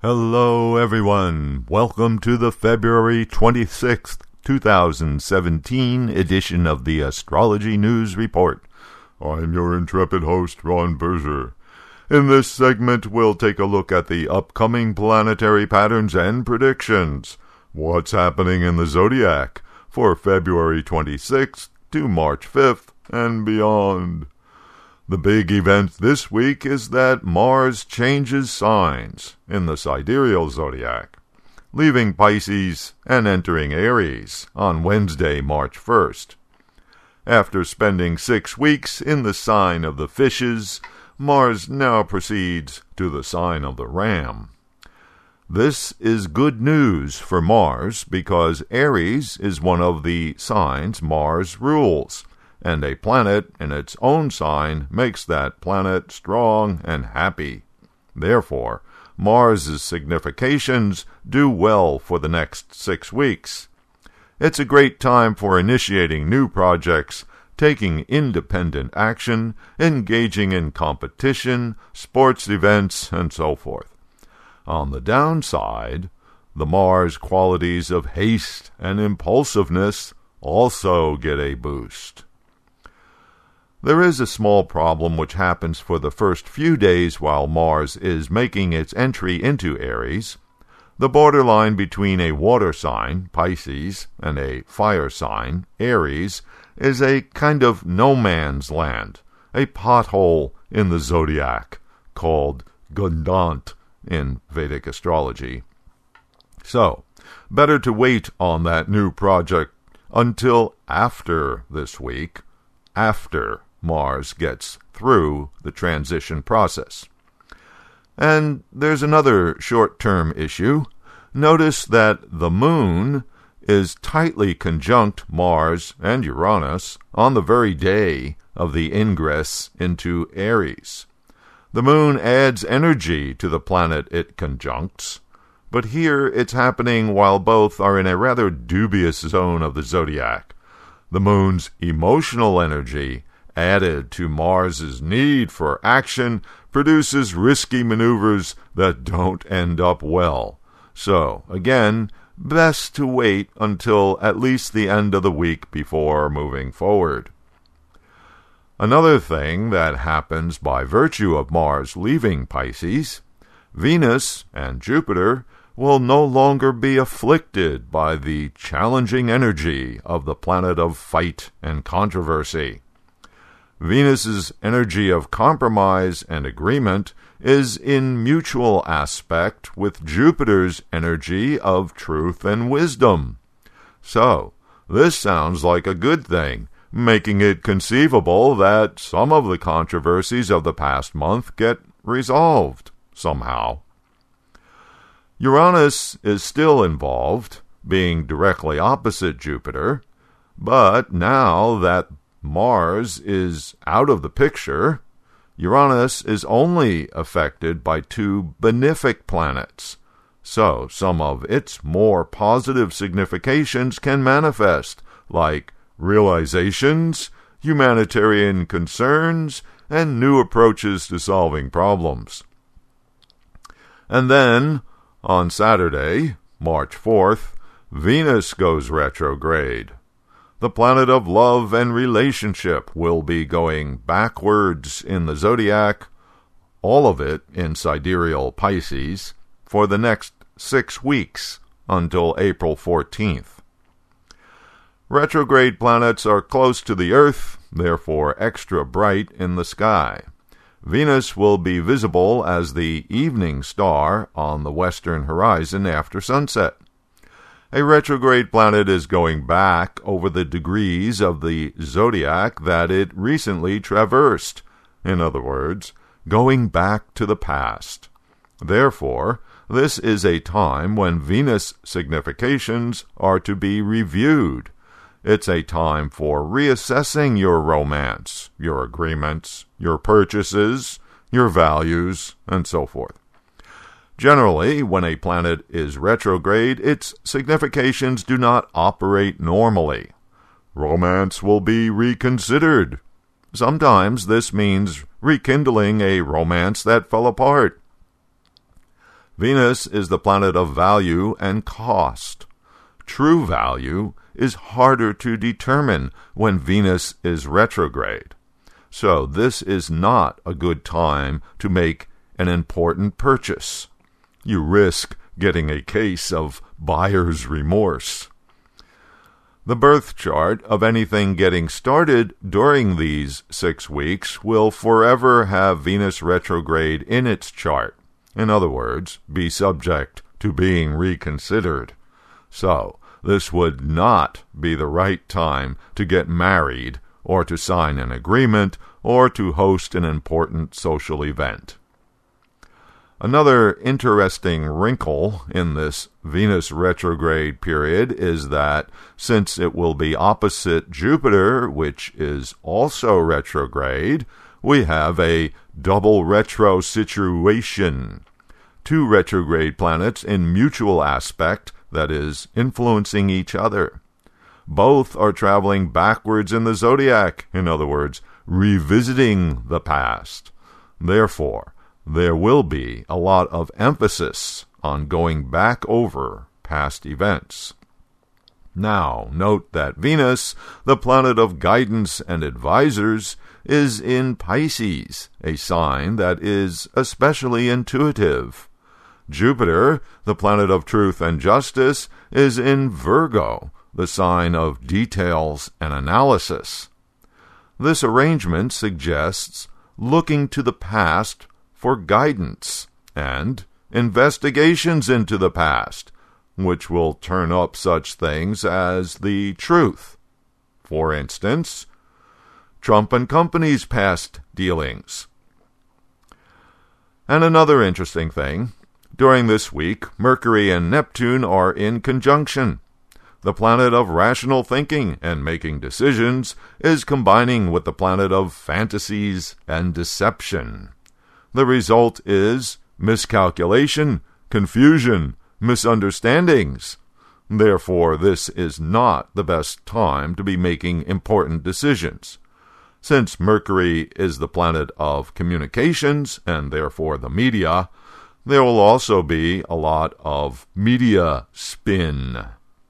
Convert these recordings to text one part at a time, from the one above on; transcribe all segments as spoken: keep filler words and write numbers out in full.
Hello, everyone. Welcome to the February twenty-sixth, twenty seventeen edition of the Astrology News Report. I'm your intrepid host, Ron Berger. In this segment, we'll take a look at the upcoming planetary patterns and predictions. What's happening in the zodiac for February twenty-sixth to March fifth and beyond. The big event this week is that Mars changes signs in the sidereal zodiac, leaving Pisces and entering Aries on Wednesday, March first. After spending six weeks in the sign of the Fishes, Mars now proceeds to the sign of the Ram. This is good news for Mars because Aries is one of the signs Mars rules, and a planet in its own sign makes that planet strong and happy. Therefore, Mars's significations do well for the next six weeks. It's a great time for initiating new projects, taking independent action, engaging in competition, sports events, and so forth. On the downside, the Mars qualities of haste and impulsiveness also get a boost. There is a small problem which happens for the first few days while Mars is making its entry into Aries. The borderline between a water sign, Pisces, and a fire sign, Aries, is a kind of no man's land, a pothole in the zodiac, called Gundant in Vedic astrology. So, better to wait on that new project until after this week, after Mars gets through the transition process. And there's another short-term issue. Notice that the Moon is tightly conjunct Mars and Uranus on the very day of the ingress into Aries. The Moon adds energy to the planet it conjuncts, but here it's happening while both are in a rather dubious zone of the zodiac. The Moon's emotional energy, added to Mars's need for action, produces risky maneuvers that don't end up well. So, again, best to wait until at least the end of the week before moving forward. Another thing that happens by virtue of Mars leaving Pisces, Venus and Jupiter will no longer be afflicted by the challenging energy of the planet of fight and controversy. Venus's energy of compromise and agreement is in mutual aspect with Jupiter's energy of truth and wisdom. So, this sounds like a good thing, making it conceivable that some of the controversies of the past month get resolved somehow. Uranus is still involved, being directly opposite Jupiter, but now that Mars is out of the picture, Uranus is only affected by two benefic planets, so some of its more positive significations can manifest, like realizations, humanitarian concerns, and new approaches to solving problems. And then, on Saturday, March fourth, Venus goes retrograde. The planet of love and relationship will be going backwards in the zodiac, all of it in sidereal Pisces, for the next six weeks until April fourteenth. Retrograde planets are close to the Earth, therefore extra bright in the sky. Venus will be visible as the evening star on the western horizon after sunset. A retrograde planet is going back over the degrees of the zodiac that it recently traversed. In other words, going back to the past. Therefore, this is a time when Venus significations are to be reviewed. It's a time for reassessing your romance, your agreements, your purchases, your values, and so forth. Generally, when a planet is retrograde, its significations do not operate normally. Romance will be reconsidered. Sometimes this means rekindling a romance that fell apart. Venus is the planet of value and cost. True value is harder to determine when Venus is retrograde. So this is not a good time to make an important purchase. You risk getting a case of buyer's remorse. The birth chart of anything getting started during these six weeks will forever have Venus retrograde in its chart. In other words, be subject to being reconsidered. So, this would not be the right time to get married, or to sign an agreement, or to host an important social event. Another interesting wrinkle in this Venus retrograde period is that since it will be opposite Jupiter, which is also retrograde, we have a double retro situation. Two retrograde planets in mutual aspect, that is, influencing each other. Both are traveling backwards in the zodiac, in other words, revisiting the past. Therefore, there will be a lot of emphasis on going back over past events. Now, note that Venus, the planet of guidance and advisors, is in Pisces, a sign that is especially intuitive. Jupiter, the planet of truth and justice, is in Virgo, the sign of details and analysis. This arrangement suggests looking to the past for guidance and investigations into the past, which will turn up such things as the truth. For instance, Trump and Company's past dealings. And another interesting thing, during this week, Mercury and Neptune are in conjunction. The planet of rational thinking and making decisions is combining with the planet of fantasies and deception. The result is miscalculation, confusion, misunderstandings. Therefore, this is not the best time to be making important decisions. Since Mercury is the planet of communications and therefore the media, there will also be a lot of media spin.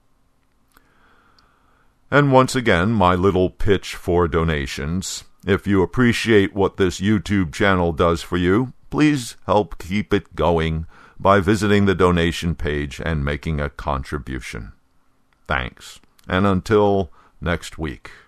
And once again, my little pitch for donations. If you appreciate what this YouTube channel does for you, please help keep it going by visiting the donation page and making a contribution. Thanks. And until next week.